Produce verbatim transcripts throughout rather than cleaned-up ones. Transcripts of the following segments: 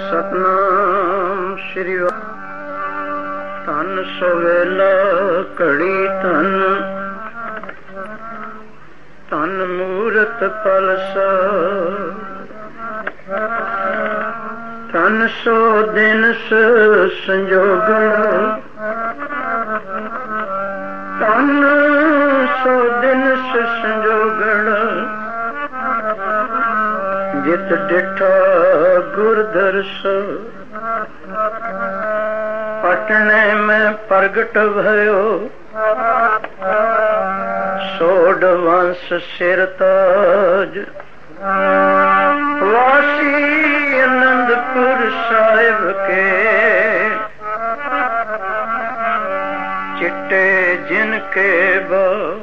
सतनाम श्री धन सवेला घड़ी धन धन मूरत पलसा धन सो दिन संजोगण धन सो दिन संजोगण जित डिठा गुरदर्श पटने में प्रगट भयो सोड वंश सिरताज वासी आनंदपुर साहिब के चिट्टे जिनके बा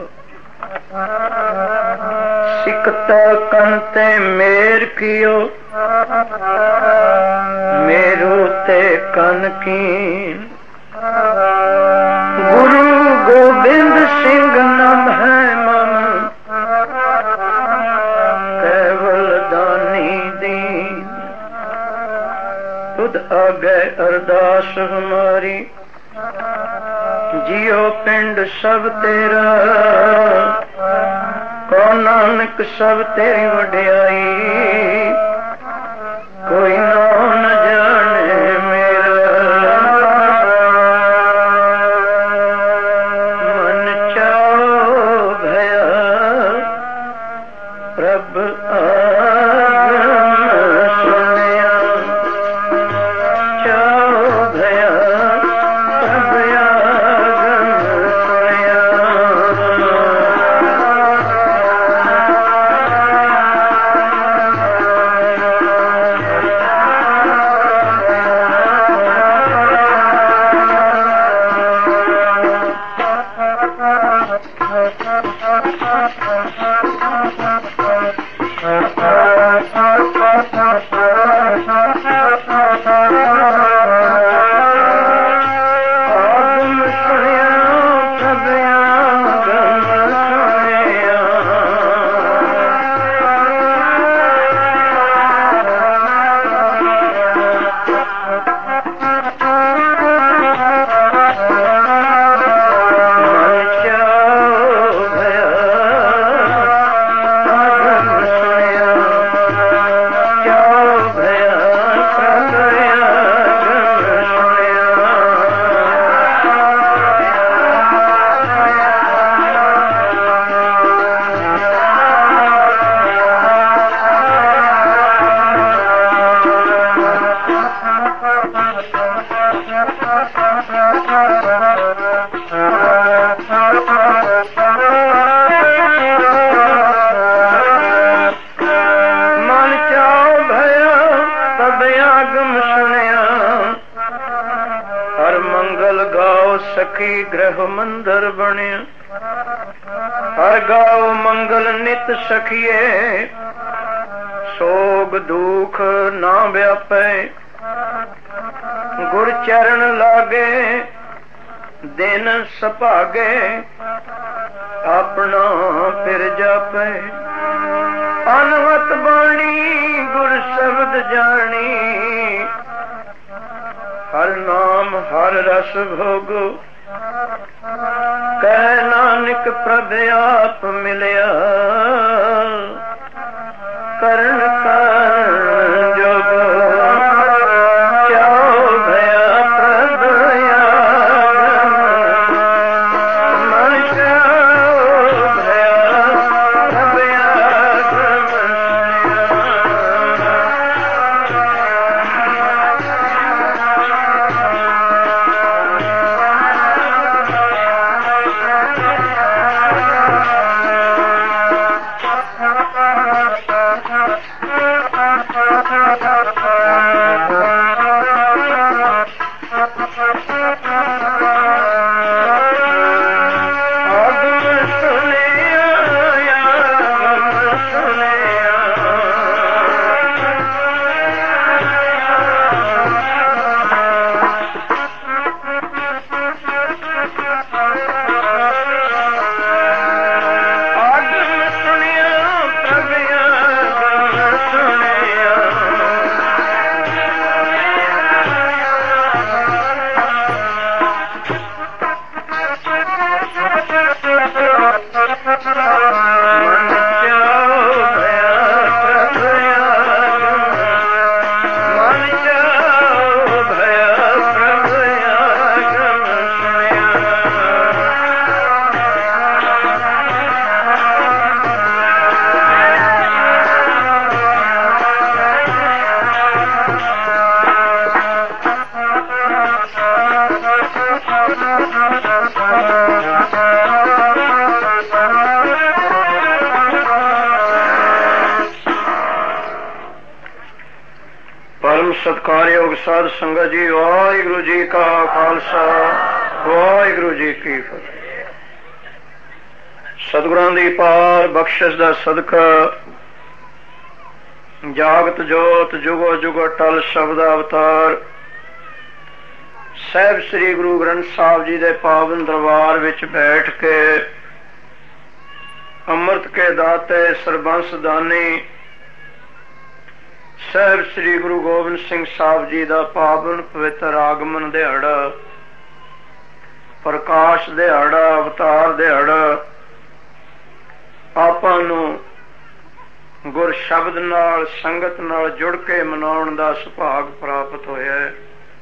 सिकता कंते मेर कियो मेरू ते कन कीन गुरु गोबिंद सिंह नाम है मम केवल दानी दीन खुद आगे अरदास हमारी जियो पिंड सब तेरा को नानक सब तेरी वड्याई कोई ना न जाने मेरा मन चाओ भया प्रभ आगम सुनया चाओ भया प्रभ आगम सुनया सखी ग्रह मंदिर बनिया हर गाओ मंगल नित सखिए सोग दुख ना व्यापे गुर चरण लागे दिन सभागे अपना फिर जापे अनवत बाणी गुर शब्द जानी हर नाम हर रस भोगो कह नानक प्रभ आप मिलया करण करण जोगो चाओ भया प्रभ आगम मन चाओ भया प्रभ आगम परम सत्कारयोग साध संगत जी, वाहिगुरु जी का खालसा वाहिगुरु जी की फतेह। सतगुरां दी पार बख्शिश दा सदका जागत जोत जुगो जुगो टल शब्द अवतार साहिब श्री गुरु ग्रंथ साहब जी दे पावन दरबार विच बैठ के अमृत के दाते सरबंस दानी साहिब श्री गुरु गोबिंद सिंह साहब जी दा पावन पवित्र आगमन दिहाड़ा, प्रकाश दिहाड़ा, अवतार दिहाड़ा आपां नूं गुर शब्द नाल संगत नाल जुड़ के मनाउण दा सुभाग प्राप्त होया है।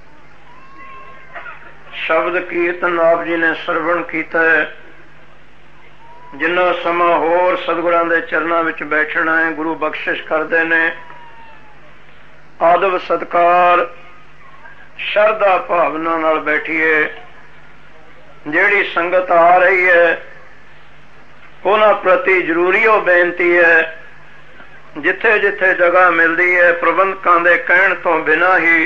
शब्द कीर्तन आप जी ने सरवण कीता है। जिन्ना समा होर सतगुरां दे चरनां विच बैठना है, गुरु बख्शिश करदे ने। आदब सत्कार शरदा भावना नाल बैठिए। जिहड़ी संगत आ रही है उन्हां प्रति जरूरी हो बेनती है, जिथे जिथे जगह मिलती है प्रबंधकां दे कहण तो बिना ही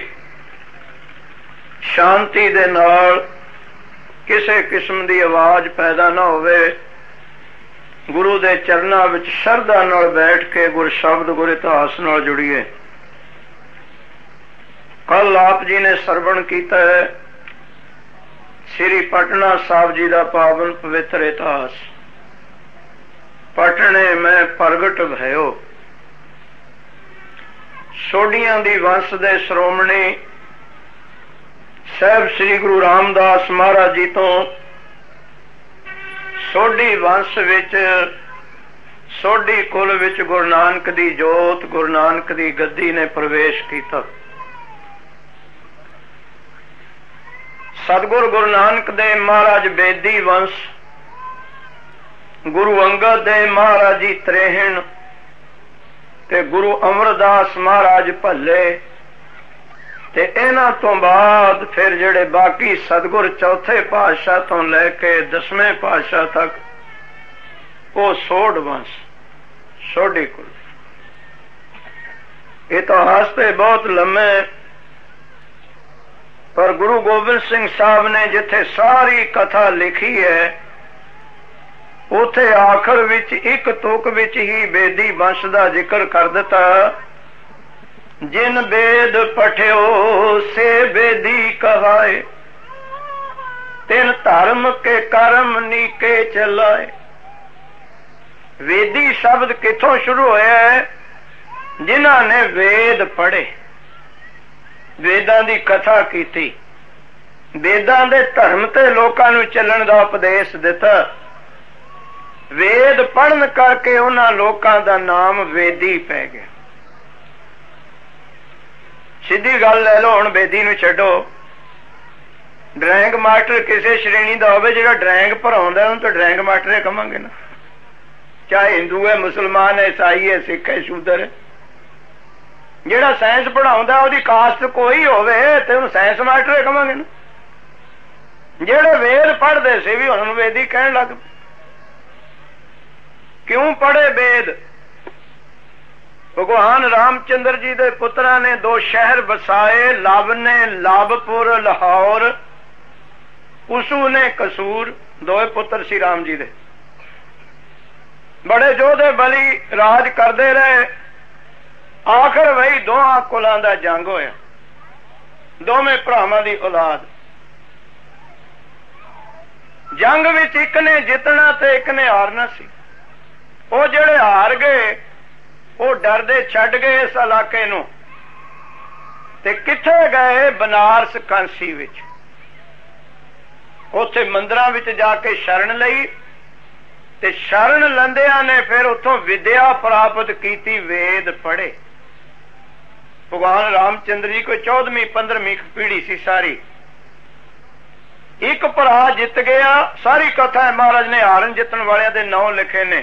शांति दे नाल किसी किस्म की आवाज पैदा ना होवे। गुरु दे चरनां विच शरदा नाल बैठ के गुर शब्द गुर इतिहास नाल जुड़िए। कल आप जी ने सरवण किया है श्री पटना साहब जी का पावन पवित्र इतिहास। पटने में प्रगट भयो। सोडियां दी वंश दे श्रोमणी साहिब श्री गुरु रामदास महाराज जी तो सोडी वंश विच सोडी कुल विच गुरु नानक दी जोत गुरु नानक दी गद्दी ने प्रवेश किया। सतगुरु गुरु नानक दे महाराज बेदी वंश, गुरु अंगद दे महाराज जी त्रेहण ते गुरु अमरदास महाराज भले ते इन्हां तो बाद फिर जेड़े बाकी सतगुर चौथे पातशाह तो लैके दसवें पातशाह तक वो सोड वंश सोडी कुल। इतिहास ते बहुत लम्मे, पर गुरु गोबिंद सिंह साहब ने जिथे सारी कथा लिखी है उथे आखिर विच एक तुक विच ही बेदी वंश का जिक्र कर दिता। जिन बेद पठियो से बेदी कहाए, तिन धर्म के कर्म नीके चलाए। वेदी शब्द किथों शुरू होया है? जिन्हां ने वेद पढ़े, वेदां दी कथा कीती, वेदां दे धर्म ते लोकां नूं चलण दा उपदेश दिता। वेद पढ़न करके उन्हां लोकां दा नाम वेदी पै गया। सीधी गल लै लो, हुण वेदी नूं छड्डो। ड्राइंग मास्टर किसी श्रेणी दा होवे, जिहड़ा ड्राइंग पढ़ाउंदा उहनूं तां ड्राइंग मास्टर ही कहांगे ना, चाहे हिंदू है, मुसलमान है, ईसाई है, सिख है, शूदर है। ਜਿਹੜਾ ਸਾਇੰਸ ਪੜਾਉਂਦਾ ਉਹਦੀ ਕਾਸਟ ਕੋਈ ਹੋਵੇ ਤੇ ਉਹਨੂੰ ਸਾਇੰਸ ਮਾਸਟਰ ਕਹਾਂਗੇ ਨਾ। ਜਿਹੜੇ ਵੇਦ ਪੜ੍ਹਦੇ ਸੀ ਵੀ ਉਹਨਾਂ ਨੂੰ ਵੇਦੀ ਕਹਿਣ ਲੱਗ ਪਏ। ਕਿਉਂ ਪੜ੍ਹੇ ਵੇਦ? ਭਗਵਾਨ ਰਾਮਚੰਦਰ ਜੀ ਦੇ ਪੁੱਤਰਾਂ ਨੇ ਦੋ ਸ਼ਹਿਰ ਵਸਾਏ, ਲਵ ਨੇ ਲਵਪੁਰ ਲਾਹੌਰ, ਉਸੂ ਨੇ ਕਸੂਰ। ਦੋਏ ਪੁੱਤਰ ਸੀ ਰਾਮ ਜੀ ਦੇ। ਬੜੇ ਯੋਧੇ ਬਲੀ ਰਾਜ ਕਰਦੇ ਰਹੇ। आखिर वही दोहां कुलां दा जंग होया, दोवें भरावां दी औलाद। जंग विच एक ने जितना ते एक ने हारना सी। वो जेड़े हार गए वो डरदे छड्ड गए इस इलाके नूं ते किथे गए? बनारस कांसी विच। उत्थे मंदिरां विच जाके शरण लई ते शरण लंदियां ने फिर उत्थों विद्या प्राप्त कीती, वेद पढ़े। भगवान रामचंद्र जी को चौदहवीं पंद्रहवीं पीढ़ी सी सारी। एक भरा जित गया। सारी कथा है, महाराज ने हारन जितन वालियां दे नाम लिखे ने।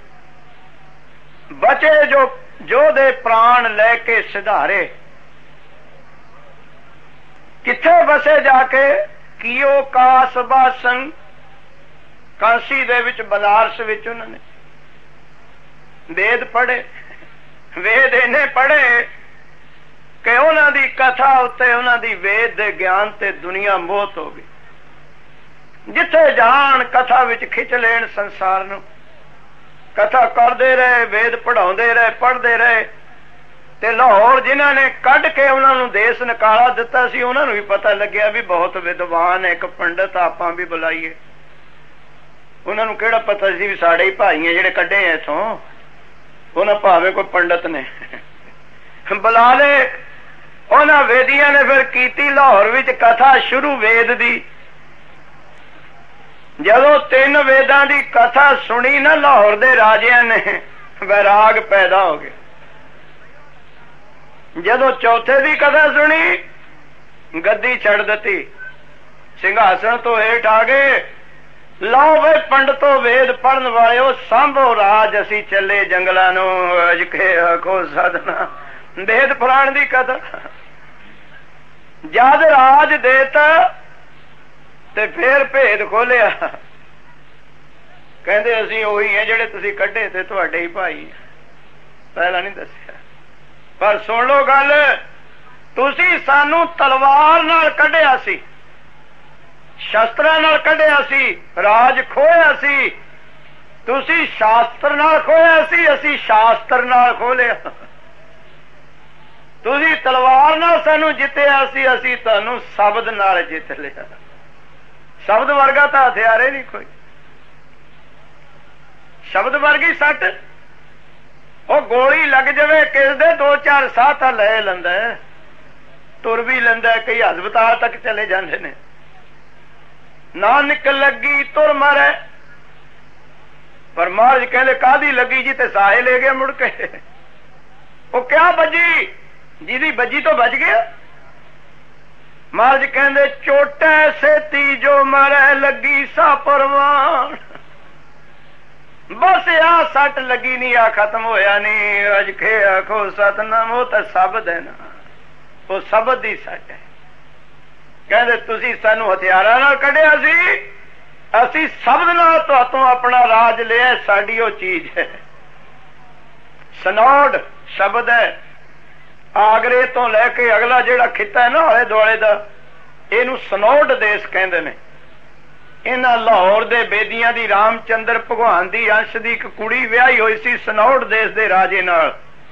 बचे जो जोधे प्राण लैके सिधारे, किथे बसे जाके? कियो कास बासन, कांसी दे विच बनारस विच उन्होंने वेद पढ़े। वेद इन्हें पढ़े कि उन्हां दी कथा उत्ते उन्हां दी वेद दे ज्ञान ते दुनिया मोहत हो गई। जिथे जान कथा विच खिच लेन संसार नूं। कथा करते रहे, वेद पढ़ाउंदे रहे, पढ़ते रहे, ते लाहौर जिन्हां ने कढ के उन्हां नूं देश निकाला दिता सी, उन्हां नूं भी पता लग्या भी बहुत विद्वान है, एक पंडित आपां भी बुलाईए। उन्हां नूं किहड़ा पता सी भी साडे ही भाई हैं जिहड़े कढे आ इथों, उन्हां भावें कोई पंडित ने बुला ले। उन्हां वेदियां ने फिर कीती लाहौर विच कथा शुरू वेद दी। जदों तीन वेदां दी कथा सुनी ना लाहौर दे राजियां ने वैराग पैदा हो गया। जदों चौथे दी कथा सुनी गद्दी छड़ दी, सिंघासन तो हेठ आ गए। लाओ वे पंडितों वेद पढ़न वाले सांभो राज, असी चले जंगलां नूं अज के आखो साधना। वेद पुराण दी कथा जद राज देता ते फिर भेद खोलिया, कहंदे असी ओही है जिहड़े तुसीं कढे ते तुहाडे ही भाई, पहला नहीं दस्सिया। पर सुन लो गल, तुसीं सानू तलवार नाल कढिया सी, शस्त्रां नाल कढिया सी, राज खोया सी। तुसीं शास्त्र नाल खोया सी, असी शास्त्र नाल खोलिया। तुसीं तलवार नाल सानू जित्तिया सी, असी तुहानू शब्द नाल जित लिया। शब्द वर्गा तो हथियार ही नहीं कोई। शब्द वर्गी सट, वो गोली लग जाए किस दे दो चार साह तो ले लैंदा है, तुर भी लैंदा है, कई हस्पताल तक चले जाते ने। नानक लगी तुर मारे, पर महाराज कहले कादी लगी जी, ते साहे ले गए मुड़ के। वो क्या बजी, जिदी बजी तो बच गया। महाराज कहते चोटे सेती जो मरे लगी सा परवान। बस आ सट लगी नहीं, आ खत्म होया नहीं। अज खे आखो सतनाम, वो तो शब्द है ना, वो शब्द ही सट है। कहते तुसी सानू हथियारां नाल कढिया सी, असी शब्द नाल तुहातों अपना राज लिया। साडी वो चीज है सनौड शब्द है। आगरे तो लैके अगला जिहड़ा खिता है ना आले दुआले दा, इहनूं सनौड देश कहंदे ने। इन्हां लाहौर दे बेदियां दी रामचंद्र भगवान दी अंश दी एक कुड़ी विआही होई सी सनौड देश दे राजे नाल।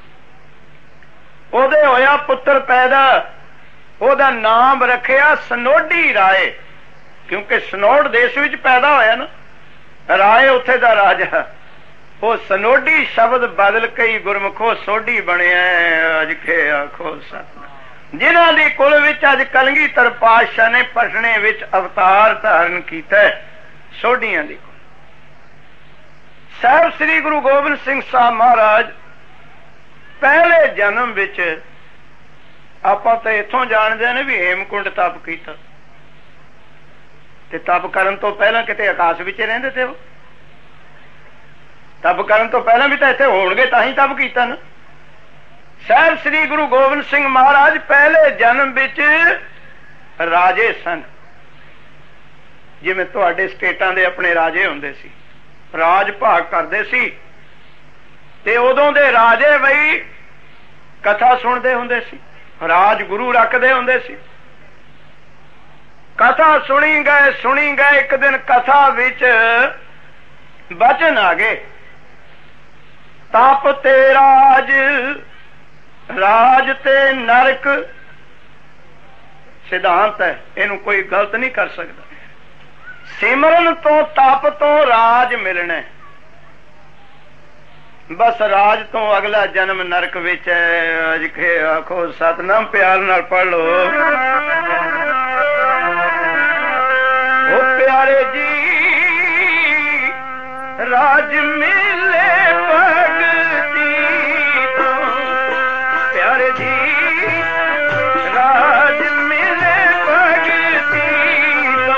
ओहदे होया पुत्र पैदा, ओहदा नाम रखिया सनोडी राय, क्योंकि सनौड देश विच पैदा होया ना, राय उत्थे दा राजा। वो सनोडी शब्द बदल के गुरमुखो सोडी बनिया। अज के आखो सतनाम। जिन्हां दी कुल विच अज कलगीधर पातशाह ने पटने विच अवतार धारण कीता है, सोडियां दी। साहब श्री गुरु गोबिंद सिंह साहब महाराज पहले जन्म विच आपां तां इथों जाणदे ने भी हेमकुंड तप कीता, ते तप करन तो पहला किते आकाश विच रहिंदे थे। वो तप करन तो पहला भी तो इत्थे होणगे, तां ही तप कीता ना। साहब श्री गुरु गोबिंद सिंह महाराज पहले जन्म विच राजे सन, जिवें तुहाडे स्टेटां दे अपने राजे हुंदे सी, राज भाग करदे सी। ते उदों दे राजे बई कथा सुनदे हुंदे सी, राज गुरु रखदे हुंदे सी। कथा सुनी गए सुनी गए एक दिन कथा विच वचन आ गए, तप ते राज, राज ते नरक। सिद्धांत है, इनू कोई गलत नहीं कर सकता। सिमरन तो तप तो राज मिलना, बस राज तो अगला जन्म नरक विच है। अज के आखो सतनाम, प्यार नाल पढ़ लो। ओ प्यारे जी राज मिले भगती तो, प्यारे जी राज मिले भगती तो।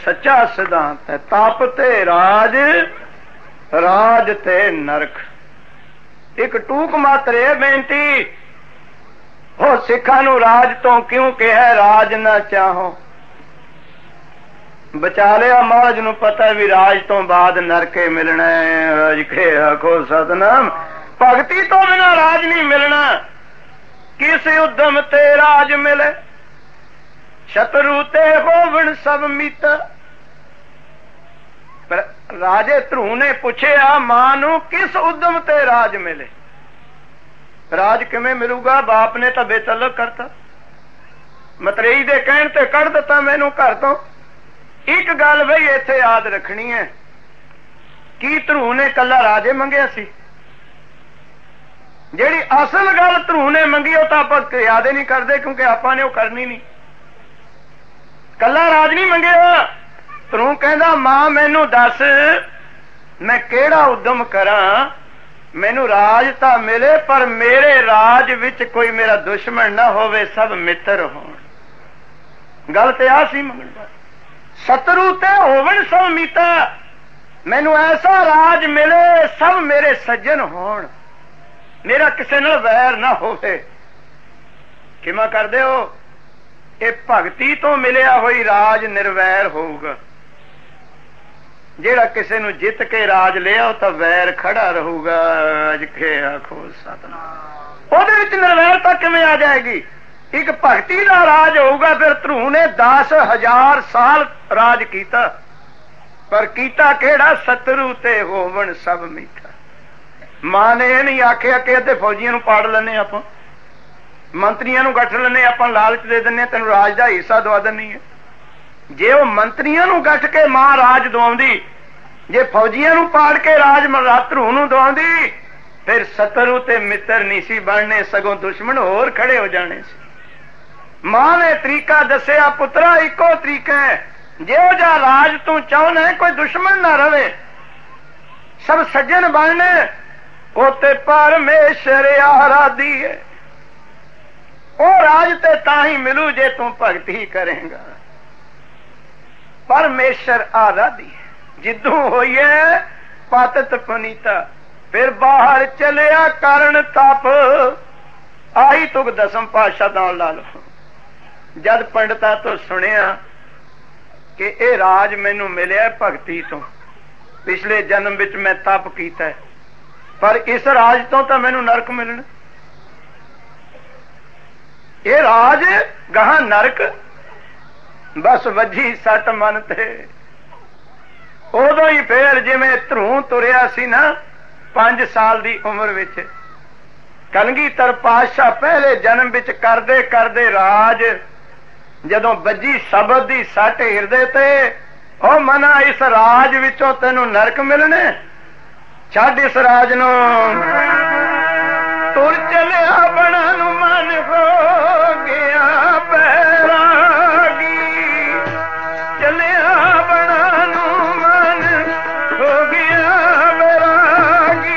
सच्चा सिद्धांत है। तप ते राज, राज ते नरक। एक टूक मात्र ये बेनती, हो सिखा नू राज तो क्यों कहा राज ना चाहो। बचा लिया महाराज नू पता भी राज तो बाद नरके मिलना है। राज के आखो सतनाम, भगती तो बिना राज नहीं मिलना। किस उद्यम ते राज मिले, शत्रु ते होवन सब मित। पर राजे ध्रुव ने पूछया मां नू किस उद्यम ते राज मिले। राज किवें मिलूगा, बाप ने तो बेतलक करता, मतरेई दे कहण ते कढ़ दिता मैनू घर तो। एक गल बई इत्थे याद रखनी है, की ध्रुव ने कला राजे मंगिया सी? ਜਿਹੜੀ असल गल ध्रुव ने मंगी वो तो आप याद ही नहीं करते, क्योंकि आपां ने वो करनी नहीं। कला राज नहीं मंगिया। ध्रुव कहंदा मां मैनू दस मैं केड़ा उद्यम करा, मैनू राज तां मिले पर मेरे राज विच कोई मेरा दुश्मन ना होवे, सब मित्र होण। गल ते आ सी मंगण, शत्रु ते होवन सब मित्र। मैनू ऐसा राज मिले सब मेरे सज्जन होण, मेरा किसी नाल वैर ना होवे। किवें करदे हो? ये भगती तो मिलिया होई राज निर्वैर होऊगा। जेड़ा किसी नू जित के राज लिया तो वैर खड़ा रहूगा। अज के आखो सतनाम, ओहदे विच निर्वैरता किवें आ जाएगी? एक भगती दा राज होऊगा। फिर ध्रुव ने दस हजार साल राज कीता, पर कीता केड़ा? शत्रु ते होवन सब मित्र। मां ने यह नहीं आखिया कि अद्धे फौजियां नू पाड़ लैने, आपां मंत्रियां नू गठ लैने, आपां लालच दे दिन्ने तेनू राज दा हिस्सा दवा दिन्नी है। जे वो मंत्रियां नू गठ के मां राज दवाउंदी, जे फौजियां नू पाड़ के राज ध्रुव नू दवाउंदी, फिर शत्रु ते मित्र नहीं सी बनने, सगों दुश्मन होर खड़े हो जाने सी। मां ने तरीका दसिया, पुत्रा इको तरीका है, जो जा राज तू चाहना है कोई दुश्मन ना रवे, सब सज्जन बनने। ओते परमेश्वर आराधी है, ओ राज ते ताही मिलू जे तू भगती करेगा। परमेश्वर आराधी है, जिद्दू होई है पतित पुनीता। फिर बाहर चलिया कारण तप, आई तुक दसम पातशाह दा ला लो। जद पंडिता तो सुनिया कि ए राज मैनू मिलिया भगती तो, पिछले जन्म विच मैं तप कीता है, पर इस राज तो तो मैनू नरक मिलना। ये राज गहा नरक, बस वजी सट मन ते। उदों ही फिर जिवें ध्रुव तुरिया सी ना पांच साल दी उम्र विच, कलगीधर पातशाह पहले जन्म विच करदे करदे राज जदों वजी शबद दी सट हिरदे ते, ओ मना इस राज विचों तैनू नरक मिलने, छड्ड इस राज नू। तुर चलिया बना नू मन हो गया बैरागी, चलिया बना नू मन हो गया बैरागी।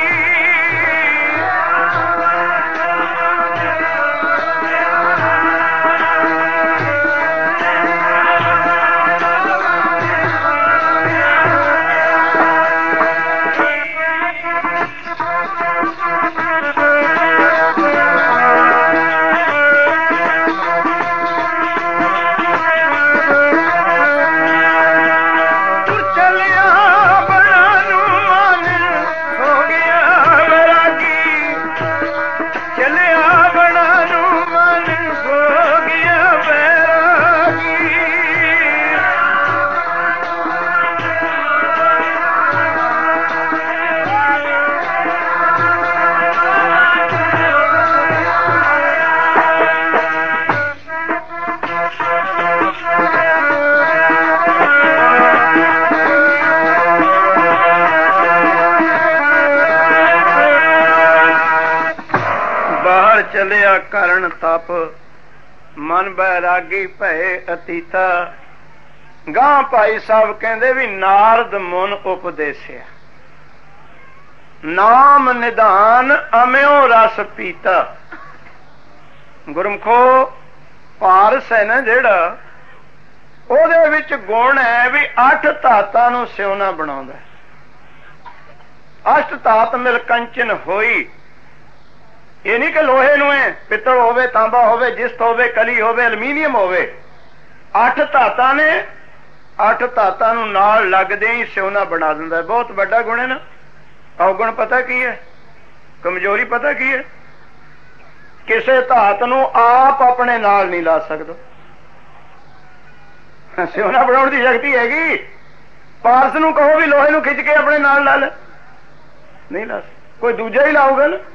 चलिया कारण तप, मन बैरागी भय अतीता। गां भाई साहब कहंदे भी नारद मुन उपदेसिया, नाम निधान अम्यो रस पीता। गुरमुखो पारस है ना जेड़ा, ਉਹਦੇ ਵਿੱਚ ਗੁਣ ਹੈ ਵੀ ਅੱਠ ਧਾਤਾਂ ਨੂੰ ਸਿਉਣਾ ਬਣਾਉਂਦਾ। ਅਸ਼ਟ ਧਾਤ ਮਿਲ ਕੰਚਨ ਹੋਈ। ਇਹ ਨਹੀਂ ਕਿ ਲੋਹੇ ਨੂੰ ਹੈ, ਪਿੱਤਲ ਹੋਵੇ, ਤਾਂਬਾ ਹੋਵੇ, ਜਿਸਤ ਹੋਵੇ, ਕਲੀ ਹੋਵੇ, ਅਲਮੀਨੀਅਮ ਹੋਵੇ। ਅੱਠ ਧਾਤਾਂ ਨੇ, ਅੱਠ ਧਾਤਾਂ ਨੂੰ ਨਾਲ ਲੱਗਦੇ ਹੀ ਸਿਉਣਾ ਬਣਾ ਦਿੰਦਾ। ਬਹੁਤ ਵੱਡਾ ਗੁਣ ਹੈ ਨਾ। ਔਗਣ ਪਤਾ ਕੀ ਹੈ, ਕਮਜ਼ੋਰੀ ਪਤਾ ਕੀ ਹੈ? ਕਿਸੇ ਧਾਤ ਨੂੰ ਆਪ ਆਪਣੇ ਨਾਲ ਨਹੀਂ ਲਾ ਸਕਦਾ। ਸਿਉਣਾ ਬਣਾਉਣ ਦੀ ਸ਼ਕਤੀ ਹੈਗੀ। ਪਾਰਸ ਨੂੰ ਕਹੋ ਵੀ ਲੋਹੇ ਨੂੰ ਖਿੱਚ ਕੇ ਆਪਣੇ ਨਾਲ ਲਾ ਲੈ, ਨਹੀਂ ਲਾ, ਕੋਈ ਦੂਜਾ ਹੀ ਲਾਊਗਾ ਨਾ।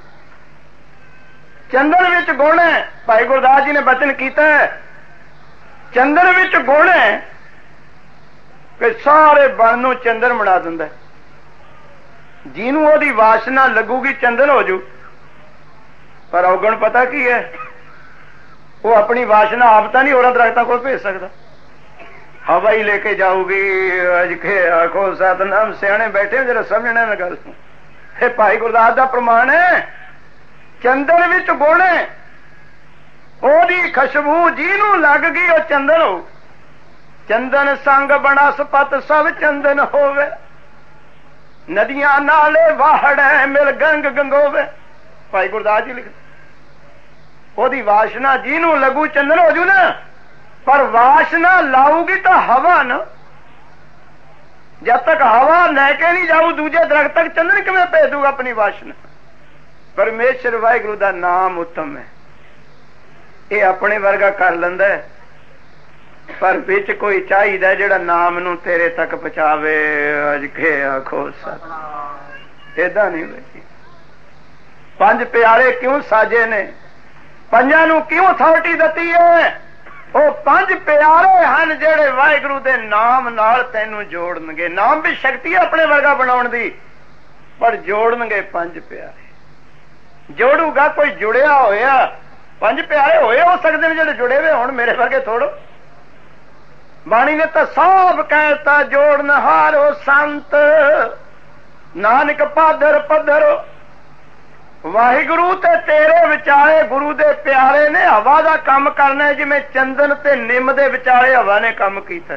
ਚੰਦਨ ਵਿੱਚ ਗੁਣ ਹੈ। ਭਾਈ ਗੁਰਦਾਸ ਜੀ ਨੇ ਬਚਨ ਕੀਤਾ ਹੈ, ਚੰਦਨ ਵਿੱਚ ਗੁਣ ਹੈ ਕਿ ਸਾਰੇ ਬਣ ਨੂੰ ਚੰਦਨ ਬਣਾ ਦਿੰਦਾ। ਜਿਹਨੂੰ ਉਹਦੀ ਵਾਸ਼ਨਾ ਲੱਗੂਗੀ ਚੰਦਨ ਹੋ ਜੂ। ਪਰ ਔਗਣ ਪਤਾ ਕੀ ਹੈ? ਉਹ ਆਪਣੀ ਵਾਸ਼ਨਾ ਆਪ ਤਾਂ ਨਹੀਂ ਹੋਰਾਂ ਦਰਖਤਾਂ ਕੋਲ ਭੇਜ ਸਕਦਾ। ਹਵਾ ਹੀ ਲੈ ਕੇ ਜਾਊਗੀ। ਅਜ ਕੇ ਆਖੋ ਸਤਨਾਮ, ਸਿਆਣੇ ਬੈਠੇ ਜਰਾ ਸਮਝਣਾ ਨਾ ਗੱਲ। ਇਹ ਭਾਈ ਗੁਰਦਾਸ ਦਾ ਪ੍ਰਮਾਣ ਹੈ। ਚੰਦਨ ਵਿੱਚ ਗੁਣ ਹੈ, ਉਹਦੀ ਖੁਸ਼ਬੂ ਜਿਹਨੂੰ ਲੱਗ ਗਈ ਉਹ ਚੰਦਨ ਹੋ। ਚੰਦਨ ਸੰਗ ਬਨਸਪਤ ਸਭ ਚੰਦਨ ਹੋਵੇ, ਨਦੀਆਂ ਨਾਲੇ ਵਾਹੜੈ ਮਿਲ ਗੰਗ ਗੰਗੋਵੇ। ਭਾਈ ਗੁਰਦਾਸ ਜੀ ਲਿਖਦੇ। ਉਹਦੀ ਵਾਸ਼ਨਾ ਜਿਹਨੂੰ ਲੱਗੂ ਚੰਦਨ ਹੋ ਜੂ ਨਾ। ਪਰ ਵਾਸ਼ਨਾ ਲਾਊਗੀ ਤਾਂ ਹਵਾ ਨਾ। ਜਦ ਤੱਕ ਹਵਾ ਲੈ ਕੇ ਨਹੀਂ ਜਾਊ ਦੂਜੇ ਦਰਖਤ ਤੱਕ, ਚੰਦਨ ਕਿਵੇਂ ਭੇਜ ਦੂਗਾ ਆਪਣੀ ਵਾਸ਼ਨਾ? ਪਰਮੇਸ਼ਰ ਵਾਹਿਗੁਰੂ ਦਾ ਨਾਮ ਉੱਤਮ ਹੈ। ਇਹ ਆਪਣੇ ਵਰਗਾ ਕਰ ਲੈਂਦਾ, ਪਰ ਵਿੱਚ ਕੋਈ ਚਾਹੀਦਾ ਜਿਹੜਾ ਨਾਮ ਨੂੰ ਤੇਰੇ ਤੱਕ ਪਹੁੰਚਾਵੇ। ਅਜ ਕੇ ਆਖੋ ਸਤ। ਏਦਾਂ ਨਹੀਂ ਬਈ। ਪੰਜ ਪਿਆਰੇ ਕਿਉਂ ਸਾਜੇ ਨੇ? ਪੰਜਾਂ ਨੂੰ ਕਿਉਂ ਅਥਾਰਟੀ ਦਿੱਤੀ ਹੈ? ਉਹ ਪੰਜ ਪਿਆਰੇ ਹਨ ਜਿਹੜੇ ਵਾਹਿਗੁਰੂ ਦੇ ਨਾਮ ਨਾਲ ਤੈਨੂੰ ਜੋੜਨਗੇ। ਨਾਮ ਵੀ ਸ਼ਕਤੀ ਹੈ ਆਪਣੇ ਵਰਗਾ ਬਣਾਉਣ ਦੀ, ਪਰ ਜੋੜਨਗੇ ਪੰਜ ਪਿਆਰੇ। ਜੋੜੂਗਾ ਕੋਈ ਜੁੜਿਆ ਹੋਇਆ। ਪੰਜ ਪਿਆਰੇ ਹੋਏ ਹੋ ਸਕਦੇ ਨੇ ਜਿਹੜੇ ਜੁੜੇ ਹੋਏ ਹੁਣ, ਮੇਰੇ ਵਰਗੇ ਥੋੜੋ। ਬਾਣੀ ਨੇ ਤਾਂ ਸਭ ਕਹਿਤਾ ਜੋੜਨ ਹਾਰੋ ਸੰਤ, ਨਾਨਕ ਪਾਦਰ ਪੱਧਰ। ਵਾਹਿਗੁਰੂ ਤੇ ਤੇਰੇ ਵਿਚਾਲੇ ਗੁਰੂ ਦੇ ਪਿਆਰੇ ਨੇ ਹਵਾ ਦਾ ਕੰਮ ਕਰਨਾ, ਜਿਵੇਂ ਚੰਦਨ ਤੇ ਨਿੰਮ ਦੇ ਵਿਚਾਲੇ ਹਵਾ ਨੇ ਕੰਮ ਕੀਤਾ।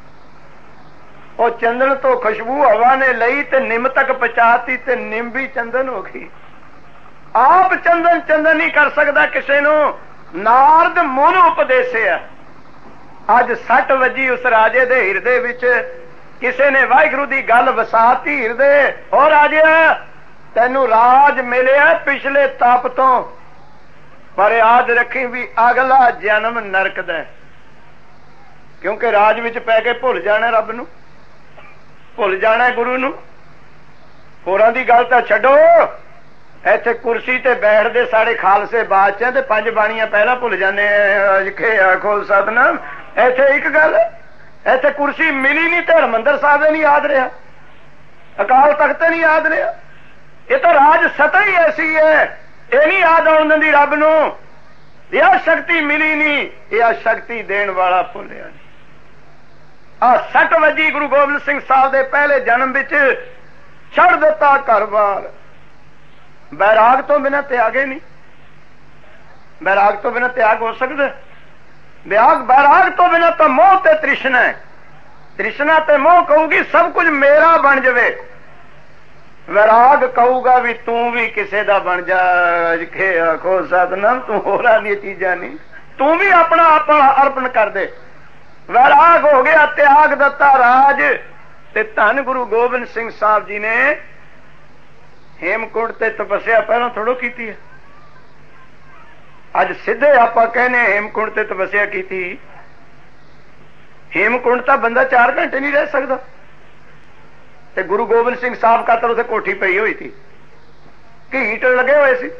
ਉਹ ਚੰਦਨ ਤੋਂ ਖੁਸ਼ਬੂ ਹਵਾ ਨੇ ਲਈ ਤੇ ਨਿੰਮ ਤੱਕ ਪਹੁੰਚਾਤੀ ਤੇ ਨਿੰਮ ਵੀ ਚੰਦਨ ਹੋ ਗਈ। ਆਪ ਚੰਦਨ ਚੰਦਨ ਨਹੀਂ ਕਰ ਸਕਦਾ ਕਿਸੇ ਨੂੰ। ਨਾਰਦ ਮਨ ਉਪਦੇਸਿਆ। ਅੱਜ ਸੱਟ ਵੱਜੀ ਉਸ ਰਾਜੇ ਦੇ ਹਿਰਦੇ ਵਿੱਚ। ਕਿਸੇ ਨੇ ਵਾਹਿਗੁਰੂ ਦੀ ਗੱਲ ਵਸਾਤੀ ਹਿਰਦੇ। ਉਹ ਰਾਜਿਆ, ਤੈਨੂੰ ਰਾਜ ਮਿਲਿਆ ਪਿਛਲੇ ਤਪ ਤੋਂ, ਪਰ ਯਾਦ ਰੱਖੀ ਵੀ ਅਗਲਾ ਜਨਮ ਨਰਕ ਦਾ। ਕਿਉਂਕਿ ਰਾਜ ਵਿੱਚ ਪੈ ਕੇ ਭੁੱਲ ਜਾਣਾ ਰੱਬ ਨੂੰ, ਭੁੱਲ ਜਾਣਾ ਗੁਰੂ ਨੂੰ। ਹੋਰਾਂ ਦੀ ਗੱਲ ਤਾਂ ਛੱਡੋ, ਇੱਥੇ ਕੁਰਸੀ ਤੇ ਬੈਠਦੇ ਸਾਡੇ ਖਾਲਸੇ ਬਾਦਸ਼ਾਹ ਤੇ ਪੰਜ ਬਾਣੀਆਂ ਪਹਿਲਾਂ ਭੁੱਲ ਜਾਂਦੇ। ਅਜੇ ਆਖੋ ਸਤਨਾਮ। ਇੱਥੇ ਇੱਕ ਗੱਲ, ਇੱਥੇ ਕੁਰਸੀ ਮਿਲੀ ਨਹੀਂ ਤੇ ਹਰਿਮੰਦਰ ਸਾਹਿਬ ਨਹੀਂ ਯਾਦ ਰਿਹਾ, ਅਕਾਲ ਤਖਤ ਨਹੀਂ ਯਾਦ ਰਿਹਾ। ਇਹ ਤਾਂ ਰਾਜ ਸਤਾ ਹੀ ਐਸੀ ਹੈ, ਇਹ ਨਹੀਂ ਯਾਦ ਆਉਣ ਦਿੰਦੀ ਰੱਬ ਨੂੰ। ਇਹ ਸ਼ਕਤੀ ਮਿਲੀ ਨਹੀਂ, ਇਹ ਸ਼ਕਤੀ ਦੇਣ ਵਾਲਾ ਭੁੱਲਿਆ ਨਹੀਂ। ਆ ਸੱਟ ਵੱਜੀ ਗੁਰੂ ਗੋਬਿੰਦ ਸਿੰਘ ਸਾਹਿਬ ਦੇ ਪਹਿਲੇ ਜਨਮ ਵਿੱਚ। ਛੱਡ ਦਿੱਤਾ ਘਰ-ਬਾਰ। ਬੈਰਾਗ ਤੋਂ ਬਿਨਾਂ ਤਿਆਗੇ ਨਹੀਂ। ਬੈਰਾਗ ਤੋਂ ਬਿਨਾਂ ਤਿਆਗ ਹੋ ਸਕਦਾ? ਵਿਆਗ ਬੈਰਾਗ ਤੋਂ ਬਿਨਾਂ ਤਾਂ ਮੋਹ ਤੇ ਤ੍ਰਿਸ਼ਨਾ ਹੈ। ਤ੍ਰਿਸ਼ਨਾ ਤੇ ਮੋਹ ਕਹੂਗੀ ਸਭ ਕੁਝ ਮੇਰਾ ਬਣ ਜਾਵੇ। ਵੈਰਾਗ ਕਹੂਗਾ ਵੀ ਤੂੰ ਵੀ ਕਿਸੇ ਦਾ ਬਣ ਜਾ। ਕੇ ਆਖੋ ਸਤਨਾਮ। ਤੂੰ ਹੋਰਾਂ ਦੀਆਂ ਚੀਜ਼ਾਂ ਨਹੀਂ, ਤੂੰ ਵੀ ਆਪਣਾ ਆਪ ਅਰਪਣ ਕਰ ਦੇ। ਵੈਰਾਗ ਹੋ ਗਿਆ, ਤਿਆਗ ਦਿੱਤਾ ਰਾਜ। ਤੇ ਧੰਨ ਗੁਰੂ ਗੋਬਿੰਦ ਸਿੰਘ ਸਾਹਿਬ ਜੀ ਨੇ ਹੇਮਕੁੰਟ ਤੇ ਤਪੱਸਿਆ ਪਹਿਲਾਂ ਥੋੜੋ ਕੀਤੀ ਹੈ। ਅੱਜ ਸਿੱਧੇ ਆਪਾਂ ਕਹਿੰਦੇ ਹੇਮਕੁੰਟ ਤੇ ਤਪੱਸਿਆ ਕੀਤੀ। ਹੇਮਕੁੰਟ ਤਾਂ ਬੰਦਾ ਚਾਰ ਘੰਟੇ ਨਹੀਂ ਰਹਿ ਸਕਦਾ, ਤੇ ਗੁਰੂ ਗੋਬਿੰਦ ਸਿੰਘ ਸਾਹਿਬ ਖਾਤਰ ਉੱਥੇ ਕੋਠੀ ਪਈ ਹੋਈ ਸੀ, ਕਿ ਹੀਟਰ ਲੱਗੇ ਹੋਏ ਸੀ।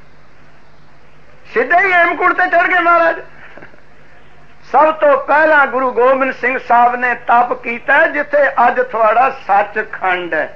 ਸਿੱਧੇ ਹੀ ਹੇਮਕੁੰਟ ਤੇ ਚੜ ਗਏ ਮਹਾਰਾਜ। ਸਭ ਤੋਂ ਪਹਿਲਾਂ ਗੁਰੂ ਗੋਬਿੰਦ ਸਿੰਘ ਸਾਹਿਬ ਨੇ ਤਪ ਕੀਤਾ ਜਿੱਥੇ ਅੱਜ ਤੁਹਾਡਾ ਸੱਚਖੰਡ ਹੈ।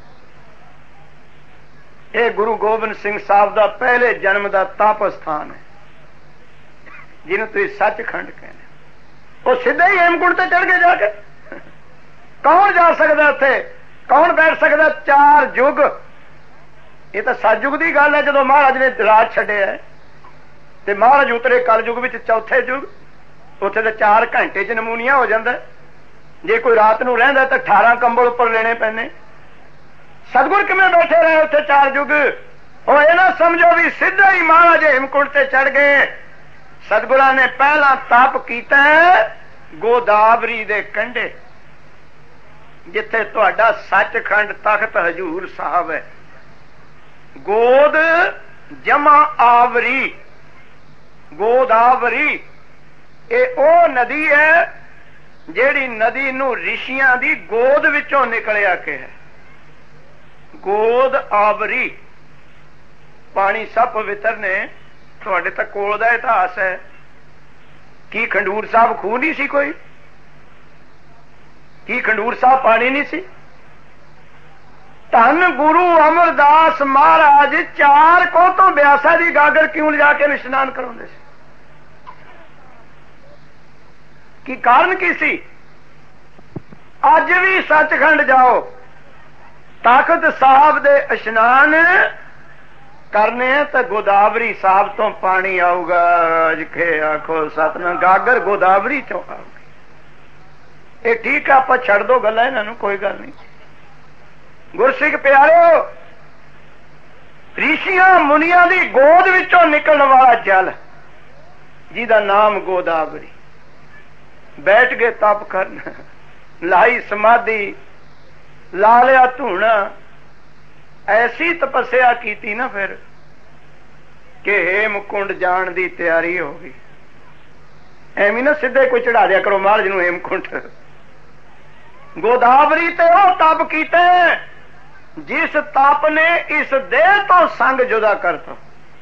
ਇਹ ਗੁਰੂ ਗੋਬਿੰਦ ਸਿੰਘ ਸਾਹਿਬ ਦਾ ਪਹਿਲੇ ਜਨਮ ਦਾ ਤਪ ਸਥਾਨ ਹੈ, ਜਿਹਨੂੰ ਤੁਸੀਂ ਸੱਚਖੰਡ ਕਹਿੰਦੇ। ਉਹ ਸਿੱਧੇ ਹੀ ਹੇਮਕੁੰਟ ਤੇ ਚੜ ਕੇ ਜਾ ਕੇ। ਕੌਣ ਜਾ ਸਕਦਾ ਉੱਥੇ? ਕੌਣ ਬੈਠ ਸਕਦਾ? ਚਾਰ ਯੁੱਗ। ਇਹ ਤਾਂ ਸਤਯੁਗ ਦੀ ਗੱਲ ਹੈ, ਜਦੋਂ ਮਹਾਰਾਜ ਨੇ ਰਾਜ ਛੱਡਿਆ ਤੇ ਮਹਾਰਾਜ ਉਤਰੇ ਕਲਯੁਗ ਵਿੱਚ ਚੌਥੇ ਯੁੱਗ। ਉੱਥੇ ਤਾਂ ਚਾਰ ਘੰਟੇ ਚ ਨਮੂਨੀਆ ਹੋ ਜਾਂਦਾ। ਜੇ ਕੋਈ ਰਾਤ ਨੂੰ ਰਹਿੰਦਾ ਤਾਂ ਅਠਾਰਾਂ ਕੰਬਲ ਉੱਪਰ ਲੈਣੇ ਪੈਣੇ। ਸਤਿਗੁਰ ਕਿਵੇਂ ਬੈਠੇ ਰਹੇ ਉੱਥੇ ਚਾਰ ਯੁੱਗ? ਉਹ ਇਹ ਨਾ ਸਮਝੋ ਵੀ ਸਿੱਧਾ ਹੀ ਮਹਾਰਾਜ ਹੇਮਕੁੰਟ ਤੇ ਚੜ ਗਏ। ਸਤਿਗੁਰਾਂ ਨੇ ਪਹਿਲਾਂ ਤਪ ਕੀਤਾ ਗੋਦਾਵਰੀ ਦੇ ਕੰਢੇ, ਜਿੱਥੇ ਤੁਹਾਡਾ ਸੱਚਖੰਡ ਤਖਤ ਹਜੂਰ ਸਾਹਿਬ ਹੈ। ਗੋਦ ਜਮਾ ਆਵਰੀ, ਗੋਦਾਵਰੀ ਇਹ ਉਹ ਨਦੀ ਹੈ ਜਿਹੜੀ ਨਦੀ ਨੂੰ ਰਿਸ਼ੀਆਂ ਦੀ ਗੋਦ ਵਿੱਚੋਂ ਨਿਕਲਿਆ ਕਿ ਹੈ। ਗੋਦ ਆਵਰੀ ਪਾਣੀ ਸਭ ਪਵਿੱਤਰ ਨੇ। ਤੁਹਾਡੇ ਤਾਂ ਕੋਲ ਦਾ ਇਤਿਹਾਸ ਹੈ। ਕੀ ਖੰਡੂਰ ਸਾਹਿਬ ਖੂਹ ਨਹੀਂ ਸੀ ਕੋਈ? ਕੀ ਖੰਡੂਰ ਸਾਹਿਬ ਪਾਣੀ ਨਹੀਂ ਸੀ? ਧੰਨ ਗੁਰੂ ਅਮਰਦਾਸ ਮਹਾਰਾਜ ਚਾਰ ਕੋਹ ਤੋਂ ਬਿਆਸਾ ਦੀ ਗਾਗਰ ਕਿਉਂ ਲਿਜਾ ਕੇ ਇਸ਼ਨਾਨ ਕਰਾਉਂਦੇ ਸੀ? ਕੀ ਕਾਰਨ ਕੀ ਸੀ? ਅੱਜ ਵੀ ਸੱਚਖੰਡ ਜਾਓ, ਤਖਤ ਸਾਹਿਬ ਦੇ ਇਸ਼ਨਾਨ ਕਰਨੇ ਆ ਤਾਂ ਗੋਦਾਵਰੀ ਸਾਹਿਬ ਤੋਂ ਪਾਣੀ ਆਊਗਾ। ਜਿੱਥੇ ਆਖੋ ਸਤਨਾਮ, ਗਾਗਰ ਗੋਦਾਵਰੀ ਚੋਂ ਆਊਗੀ। ਇਹ ਠੀਕ ਆ, ਆਪਾਂ ਛੱਡ ਦੋ ਗੱਲਾਂ ਇਹਨਾਂ ਨੂੰ, ਕੋਈ ਗੱਲ ਨਹੀਂ। ਗੁਰਸਿੱਖ ਪਿਆਰਿਓ, ਰਿਸ਼ੀਆਂ ਮੁਨੀਆਂ ਦੀ ਗੋਦ ਵਿੱਚੋਂ ਨਿਕਲਣ ਵਾਲਾ ਜਲ ਜਿਹਦਾ ਨਾਮ ਗੋਦਾਵਰੀ, ਬੈਠ ਗਏ ਤਪ ਕਰਨ, ਲਾਈ ਸਮਾਧੀ, ਲਾ ਲਿਆ ਧੂਣਾ, ਐਸੀ ਤਪੱਸਿਆ ਕੀਤੀ ਨਾ ਫਿਰ ਕਿ ਹੇਮਕੁੰਡ ਜਾਣ ਦੀ ਤਿਆਰੀ ਹੋ ਗਈ। ਐਵੇਂ ਨਾ ਸਿੱਧੇ ਕੋਈ ਚੜਾ ਦਿਆ ਕਰੋ ਮਹਾਰਾਜ ਨੂੰ ਹੇਮਕੁੰਡ। ਗੋਦਾਵਰੀ ਤੇ ਉਹ ਤਪ ਕੀਤੇ ਜਿਸ ਤਪ ਨੇ ਇਸ ਦੇਹ ਤੋਂ ਸੰਗ ਜੁਦਾ ਕਰਤਾ।